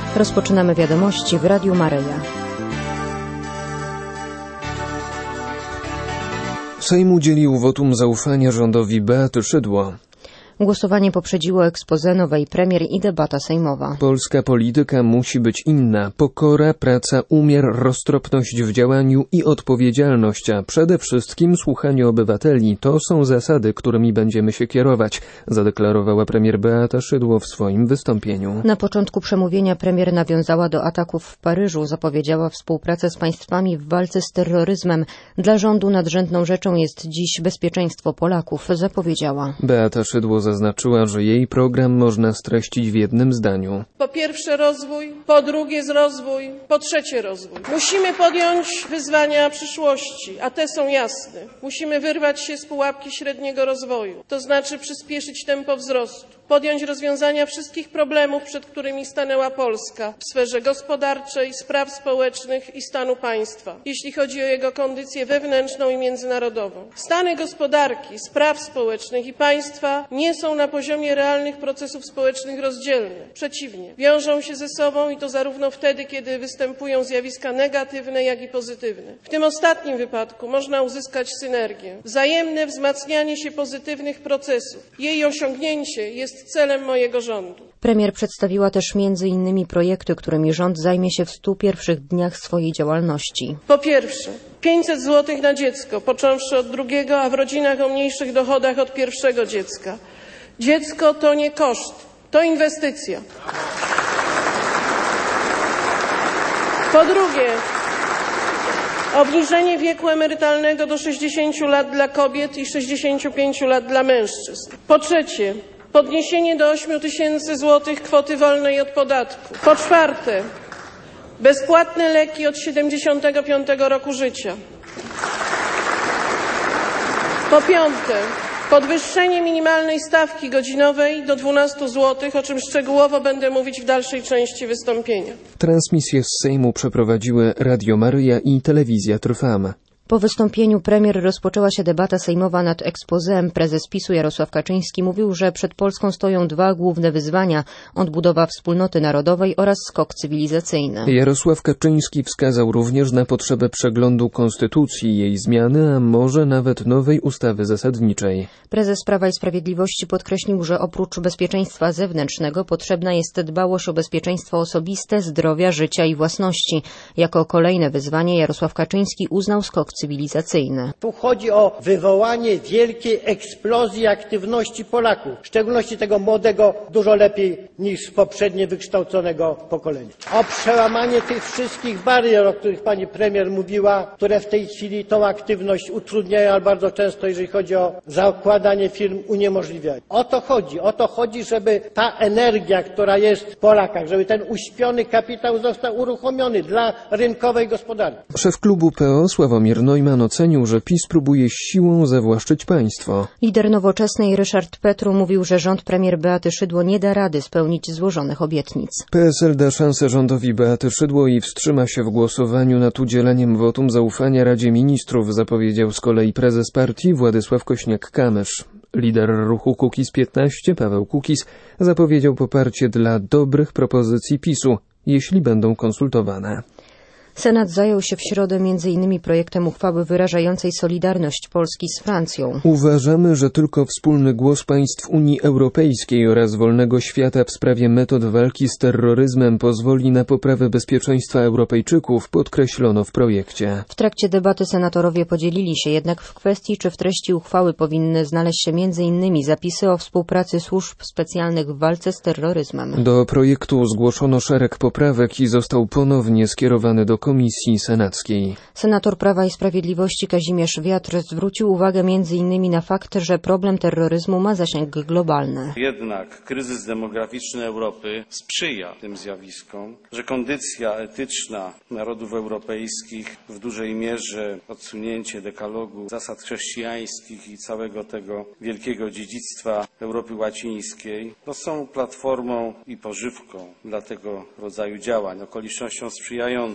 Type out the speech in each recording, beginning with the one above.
Rozpoczynamy wiadomości w Radiu Maryja. Sejm udzielił wotum zaufania rządowi Beaty Szydło. Głosowanie poprzedziło exposé nowej premier i debata sejmowa. Polska polityka musi być inna. Pokora, praca, umiar, roztropność w działaniu i odpowiedzialność, a przede wszystkim słuchanie obywateli. To są zasady, którymi będziemy się kierować, zadeklarowała premier Beata Szydło w swoim wystąpieniu. Na początku przemówienia premier nawiązała do ataków w Paryżu, zapowiedziała współpracę z państwami w walce z terroryzmem. Dla rządu nadrzędną rzeczą jest dziś bezpieczeństwo Polaków, zapowiedziała. Beata Szydło zaznaczyła, że jej program można streścić w jednym zdaniu. Po pierwsze rozwój, po drugie rozwój, po trzecie rozwój. Musimy podjąć wyzwania przyszłości, a te są jasne. Musimy wyrwać się z pułapki średniego rozwoju, to znaczy przyspieszyć tempo wzrostu, podjąć rozwiązania wszystkich problemów, przed którymi stanęła Polska w sferze gospodarczej, spraw społecznych i stanu państwa, jeśli chodzi o jego kondycję wewnętrzną i międzynarodową. Stany gospodarki, spraw społecznych i państwa nie są na poziomie realnych procesów społecznych rozdzielne. Przeciwnie, wiążą się ze sobą i to zarówno wtedy, kiedy występują zjawiska negatywne, jak i pozytywne. W tym ostatnim wypadku można uzyskać synergię, wzajemne wzmacnianie się pozytywnych procesów. Jej osiągnięcie jest celem mojego rządu. Premier przedstawiła też m.in. projekty, którymi rząd zajmie się w 100 pierwszych dniach swojej działalności. Po pierwsze, 500 zł na dziecko, począwszy od drugiego, a w rodzinach o mniejszych dochodach od pierwszego dziecka. Dziecko to nie koszt, to inwestycja. Po drugie, obniżenie wieku emerytalnego do 60 lat dla kobiet i 65 lat dla mężczyzn. Po trzecie, podniesienie do 8 tysięcy złotych kwoty wolnej od podatku. Po czwarte, bezpłatne leki od 75 roku życia. Po piąte, podwyższenie minimalnej stawki godzinowej do 12 zł, o czym szczegółowo będę mówić w dalszej części wystąpienia. Transmisję z Sejmu przeprowadziły Radio Maryja i Telewizja Trwam. Po wystąpieniu premier rozpoczęła się debata sejmowa nad exposem. Prezes PiS-u Jarosław Kaczyński mówił, że przed Polską stoją dwa główne wyzwania: odbudowa wspólnoty narodowej oraz skok cywilizacyjny. Jarosław Kaczyński wskazał również na potrzebę przeglądu konstytucji, jej zmiany, a może nawet nowej ustawy zasadniczej. Prezes Prawa i Sprawiedliwości podkreślił, że oprócz bezpieczeństwa zewnętrznego potrzebna jest dbałość o bezpieczeństwo osobiste, zdrowia, życia i własności. Jako kolejne wyzwanie Jarosław Kaczyński uznał skok cywilizacyjny. Tu chodzi o wywołanie wielkiej eksplozji aktywności Polaków, w szczególności tego młodego, dużo lepiej niż poprzednie wykształconego pokolenia. O przełamanie tych wszystkich barier, o których pani premier mówiła, które w tej chwili tą aktywność utrudniają, ale bardzo często, jeżeli chodzi o zakładanie firm, uniemożliwiają. O to chodzi, żeby ta energia, która jest w Polakach, żeby ten uśpiony kapitał został uruchomiony dla rynkowej gospodarki. Szef klubu PO Sławomir Neumann ocenił, że PiS próbuje siłą zawłaszczyć państwo. Lider Nowoczesnej Ryszard Petru mówił, że rząd premier Beaty Szydło nie da rady spełnić złożonych obietnic. PSL da szansę rządowi Beaty Szydło i wstrzyma się w głosowaniu nad udzieleniem wotum zaufania Radzie Ministrów, zapowiedział z kolei prezes partii Władysław Kośniak-Kamysz. Lider ruchu Kukiz-15 Paweł Kukiz zapowiedział poparcie dla dobrych propozycji PiS-u, jeśli będą konsultowane. Senat zajął się w środę m.in. projektem uchwały wyrażającej solidarność Polski z Francją. Uważamy, że tylko wspólny głos państw Unii Europejskiej oraz wolnego świata w sprawie metod walki z terroryzmem pozwoli na poprawę bezpieczeństwa Europejczyków, podkreślono w projekcie. W trakcie debaty senatorowie podzielili się jednak w kwestii, czy w treści uchwały powinny znaleźć się m.in. zapisy o współpracy służb specjalnych w walce z terroryzmem. Do projektu zgłoszono szereg poprawek i został ponownie skierowany do Komisji Senackiej. Senator Prawa i Sprawiedliwości Kazimierz Wiatr zwrócił uwagę m.in. na fakt, że problem terroryzmu ma zasięg globalny. Jednak kryzys demograficzny Europy sprzyja tym zjawiskom, że kondycja etyczna narodów europejskich, w dużej mierze odsunięcie dekalogu zasad chrześcijańskich i całego tego wielkiego dziedzictwa Europy łacińskiej, są platformą i pożywką dla tego rodzaju działań, okolicznością sprzyjającą. W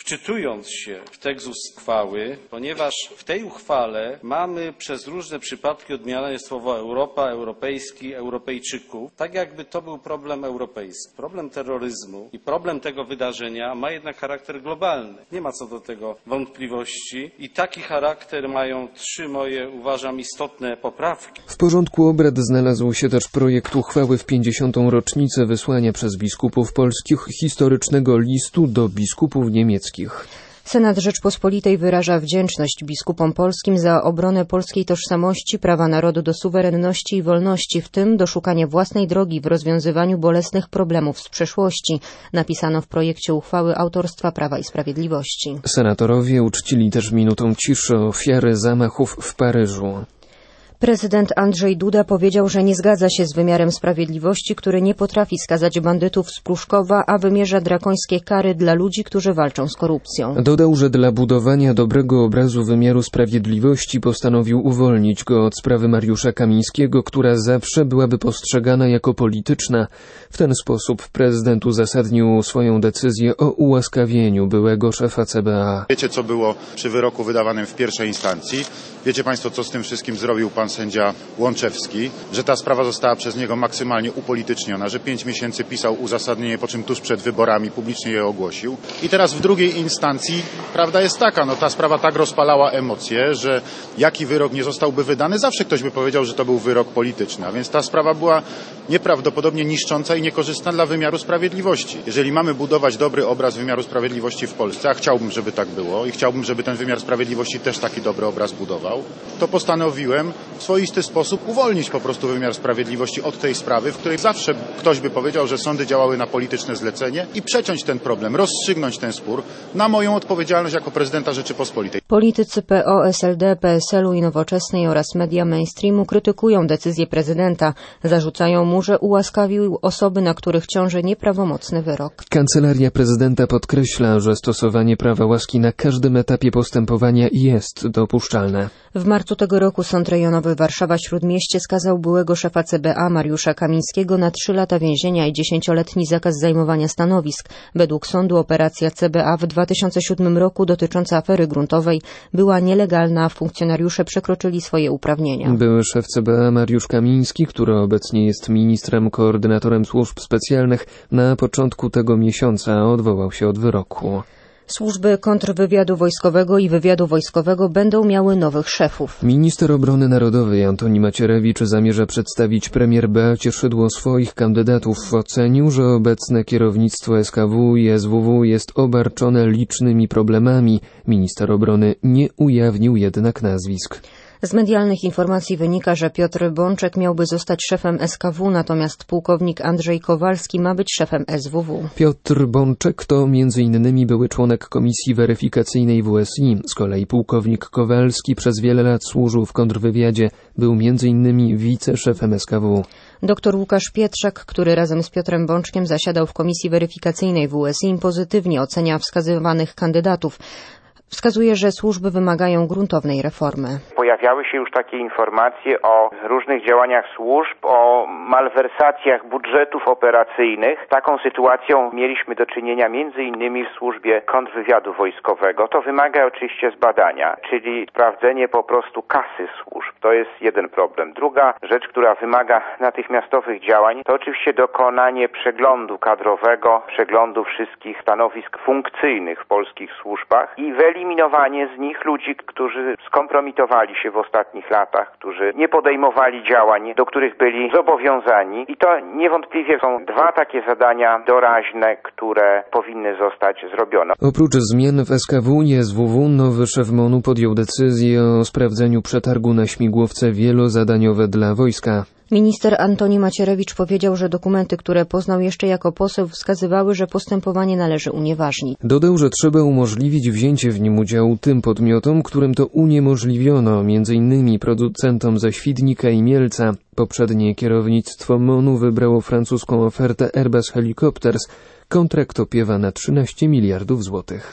wczytując się w tekst uchwały, ponieważ w tej uchwale mamy przez różne przypadki odmieniane słowo Europa, europejski, Europejczyków, tak jakby to był problem europejski. Problem terroryzmu i problem tego wydarzenia ma jednak charakter globalny. Nie ma co do tego wątpliwości i taki charakter mają 3 moje, uważam, istotne poprawki. W porządku obrad znalazł się też projekt uchwały w 50. rocznicę wysłania przez biskupów polskich historycznego listu do biskupów niemieckich. Senat Rzeczpospolitej wyraża wdzięczność biskupom polskim za obronę polskiej tożsamości, prawa narodu do suwerenności i wolności, w tym do szukania własnej drogi w rozwiązywaniu bolesnych problemów z przeszłości, napisano w projekcie uchwały autorstwa Prawa i Sprawiedliwości. Senatorowie uczcili też minutą ciszy ofiary zamachów w Paryżu. Prezydent Andrzej Duda powiedział, że nie zgadza się z wymiarem sprawiedliwości, który nie potrafi skazać bandytów z Pruszkowa, a wymierza drakońskie kary dla ludzi, którzy walczą z korupcją. Dodał, że dla budowania dobrego obrazu wymiaru sprawiedliwości postanowił uwolnić go od sprawy Mariusza Kamińskiego, która zawsze byłaby postrzegana jako polityczna. W ten sposób prezydent uzasadnił swoją decyzję o ułaskawieniu byłego szefa CBA. Wiecie, co było przy wyroku wydawanym w pierwszej instancji? Wiecie Państwo, co z tym wszystkim zrobił pan sędzia Łączewski? Że ta sprawa została przez niego maksymalnie upolityczniona, że 5 miesięcy pisał uzasadnienie, po czym tuż przed wyborami publicznie je ogłosił. I teraz w drugiej instancji prawda jest taka, ta sprawa tak rozpalała emocje, że jaki wyrok nie zostałby wydany, zawsze ktoś by powiedział, że to był wyrok polityczny. A więc ta sprawa była nieprawdopodobnie niszcząca i niekorzystna dla wymiaru sprawiedliwości. Jeżeli mamy budować dobry obraz wymiaru sprawiedliwości w Polsce, a chciałbym, żeby tak było i chciałbym, żeby ten wymiar sprawiedliwości też taki dobry obraz budował, to postanowiłem w swoisty sposób uwolnić po prostu wymiar sprawiedliwości od tej sprawy, w której zawsze ktoś by powiedział, że sądy działały na polityczne zlecenie i przeciąć ten problem, rozstrzygnąć ten spór na moją odpowiedzialność jako prezydenta Rzeczypospolitej. Politycy PO, SLD, PSL-u i Nowoczesnej oraz media mainstreamu krytykują decyzję prezydenta. Zarzucają mu, że ułaskawił osoby, na których ciąży nieprawomocny wyrok. Kancelaria prezydenta podkreśla, że stosowanie prawa łaski na każdym etapie postępowania jest dopuszczalne. W marcu tego roku Sąd Rejonowy Warszawa-Śródmieście skazał byłego szefa CBA Mariusza Kamińskiego na 3 lata więzienia i 10-letni zakaz zajmowania stanowisk. Według sądu operacja CBA w 2007 roku dotycząca afery gruntowej była nielegalna, a funkcjonariusze przekroczyli swoje uprawnienia. Były szef CBA Mariusz Kamiński, który obecnie jest ministrem koordynatorem służb specjalnych, na początku tego miesiąca odwołał się od wyroku. Służby kontrwywiadu wojskowego i wywiadu wojskowego będą miały nowych szefów. Minister obrony narodowej Antoni Macierewicz zamierza przedstawić premier Beacie Szydło swoich kandydatów. Ocenił, że obecne kierownictwo SKW i SWW jest obarczone licznymi problemami. Minister obrony nie ujawnił jednak nazwisk. Z medialnych informacji wynika, że Piotr Bączek miałby zostać szefem SKW, natomiast pułkownik Andrzej Kowalski ma być szefem SWW. Piotr Bączek to m.in. były członek komisji weryfikacyjnej WSI. Z kolei pułkownik Kowalski przez wiele lat służył w kontrwywiadzie. Był m.in. wiceszefem SKW. Dr Łukasz Pietrzak, który razem z Piotrem Bączkiem zasiadał w komisji weryfikacyjnej WSI, pozytywnie ocenia wskazywanych kandydatów. Wskazuje, że służby wymagają gruntownej reformy. Pojawiały się już takie informacje o różnych działaniach służb, o malwersacjach budżetów operacyjnych. Z taką sytuacją mieliśmy do czynienia między innymi w służbie kontrwywiadu wojskowego. To wymaga oczywiście zbadania, czyli sprawdzenie po prostu kasy służb. To jest jeden problem. Druga rzecz, która wymaga natychmiastowych działań, to oczywiście dokonanie przeglądu kadrowego, przeglądu wszystkich stanowisk funkcyjnych w polskich służbach i wyeliminowanie z nich ludzi, którzy skompromitowali się w ostatnich latach, którzy nie podejmowali działań, do których byli zobowiązani. I to niewątpliwie są 2 takie zadania doraźne, które powinny zostać zrobione. Oprócz zmian w SKW i SWW, nowy szef MON-u podjął decyzję o sprawdzeniu przetargu na śmigłowce wielozadaniowe dla wojska. Minister Antoni Macierewicz powiedział, że dokumenty, które poznał jeszcze jako poseł, wskazywały, że postępowanie należy unieważnić. Dodał, że trzeba umożliwić wzięcie w nim udziału tym podmiotom, którym to uniemożliwiono, m.in. producentom ze Świdnika i Mielca. Poprzednie kierownictwo MON-u wybrało francuską ofertę Airbus Helicopters. Kontrakt opiewa na 13 miliardów złotych.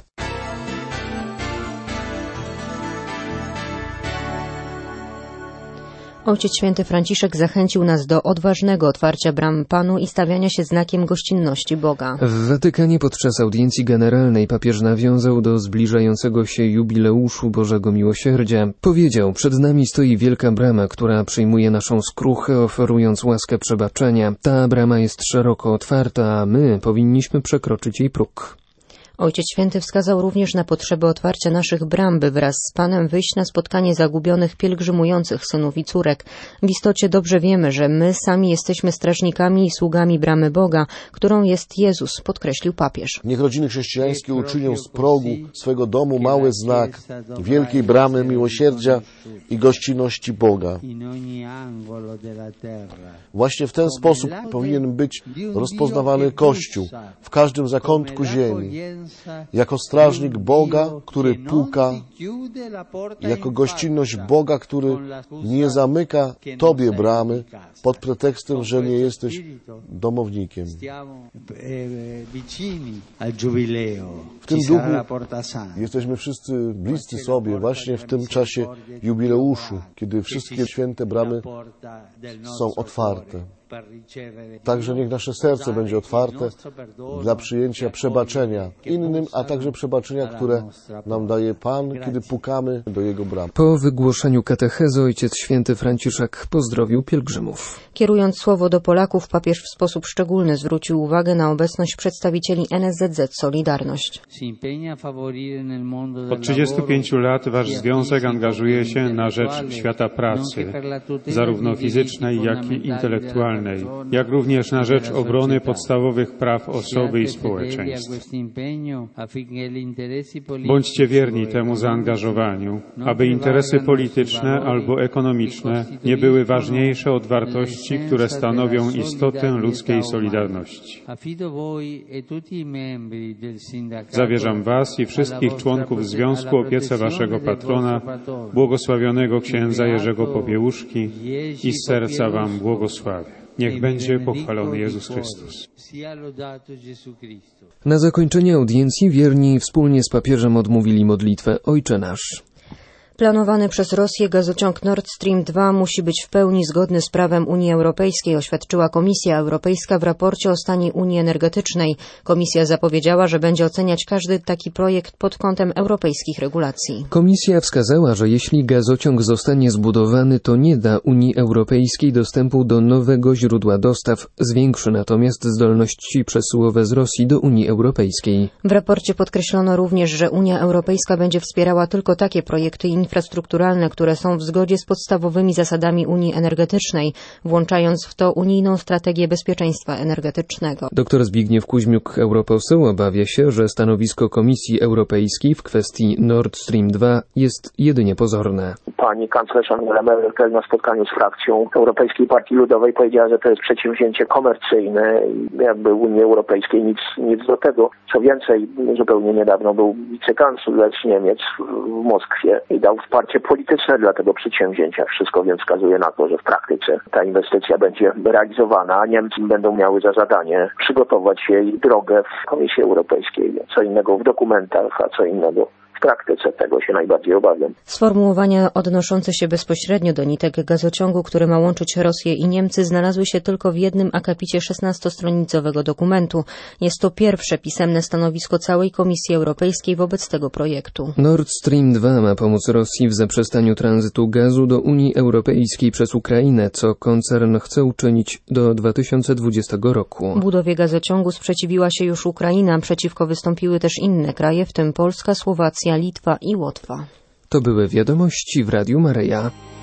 Ojciec Święty Franciszek zachęcił nas do odważnego otwarcia bram Panu i stawiania się znakiem gościnności Boga. W Watykanie podczas audiencji generalnej papież nawiązał do zbliżającego się jubileuszu Bożego Miłosierdzia. Powiedział, przed nami stoi wielka brama, która przyjmuje naszą skruchę, oferując łaskę przebaczenia. Ta brama jest szeroko otwarta, a my powinniśmy przekroczyć jej próg. Ojciec Święty wskazał również na potrzebę otwarcia naszych bram, by wraz z Panem wyjść na spotkanie zagubionych, pielgrzymujących synów i córek. W istocie dobrze wiemy, że my sami jesteśmy strażnikami i sługami bramy Boga, którą jest Jezus, podkreślił papież. Niech rodziny chrześcijańskie uczynią z progu swego domu mały znak wielkiej bramy miłosierdzia i gościnności Boga. Właśnie w ten sposób powinien być rozpoznawany Kościół w każdym zakątku ziemi. Jako strażnik Boga, który puka, jako gościnność Boga, który nie zamyka Tobie bramy pod pretekstem, że nie jesteś domownikiem. W tym duchu jesteśmy wszyscy bliscy sobie właśnie w tym czasie jubileuszu, kiedy wszystkie święte bramy są otwarte. Także niech nasze serce będzie otwarte dla przyjęcia przebaczenia innym, a także przebaczenia, które nam daje Pan, kiedy pukamy do Jego bram. Po wygłoszeniu katechezy Ojciec Święty Franciszek pozdrowił pielgrzymów. Kierując słowo do Polaków, papież w sposób szczególny zwrócił uwagę na obecność przedstawicieli NSZZ Solidarność. Od 35 lat wasz związek angażuje się na rzecz świata pracy, zarówno fizycznej, jak i intelektualnej, jak również na rzecz obrony podstawowych praw osoby i społeczeństw. Bądźcie wierni temu zaangażowaniu, aby interesy polityczne albo ekonomiczne nie były ważniejsze od wartości, które stanowią istotę ludzkiej solidarności. Zawierzam was i wszystkich członków Związku opiece waszego patrona, błogosławionego księdza Jerzego Popiełuszki i z serca wam błogosławię. Niech będzie pochwalony Jezus Chrystus. Na zakończenie audiencji wierni wspólnie z papieżem odmówili modlitwę Ojcze Nasz. Planowany przez Rosję gazociąg Nord Stream 2 musi być w pełni zgodny z prawem Unii Europejskiej, oświadczyła Komisja Europejska w raporcie o stanie Unii Energetycznej. Komisja zapowiedziała, że będzie oceniać każdy taki projekt pod kątem europejskich regulacji. Komisja wskazała, że jeśli gazociąg zostanie zbudowany, to nie da Unii Europejskiej dostępu do nowego źródła dostaw, zwiększy natomiast zdolności przesyłowe z Rosji do Unii Europejskiej. W raporcie podkreślono również, że Unia Europejska będzie wspierała tylko takie projekty infrastrukturalne, które są w zgodzie z podstawowymi zasadami Unii Energetycznej, włączając w to unijną strategię bezpieczeństwa energetycznego. Dr Zbigniew Kuźmiuk, europoseł, obawia się, że stanowisko Komisji Europejskiej w kwestii Nord Stream 2 jest jedynie pozorne. Pani kanclerz Angela Merkel na spotkaniu z frakcją Europejskiej Partii Ludowej powiedziała, że to jest przedsięwzięcie komercyjne i jakby Unii Europejskiej nic do tego. Co więcej, zupełnie niedawno był wicekanclerz Niemiec w Moskwie i dał wsparcie polityczne dla tego przedsięwzięcia. Wszystko więc wskazuje na to, że w praktyce ta inwestycja będzie realizowana, a Niemcy będą miały za zadanie przygotować jej drogę w Komisji Europejskiej. Co innego w dokumentach, a co innego w praktyce. Tego się najbardziej obawiam. Sformułowania odnoszące się bezpośrednio do nitek gazociągu, który ma łączyć Rosję i Niemcy, znalazły się tylko w jednym akapicie 16-stronicowego dokumentu. Jest to pierwsze pisemne stanowisko całej Komisji Europejskiej wobec tego projektu. Nord Stream 2 ma pomóc Rosji w zaprzestaniu tranzytu gazu do Unii Europejskiej przez Ukrainę, co koncern chce uczynić do 2020 roku. Budowie gazociągu sprzeciwiła się już Ukraina, przeciwko wystąpiły też inne kraje, w tym Polska, Słowacja, Litwa i Łotwa. To były wiadomości w Radiu Maryja.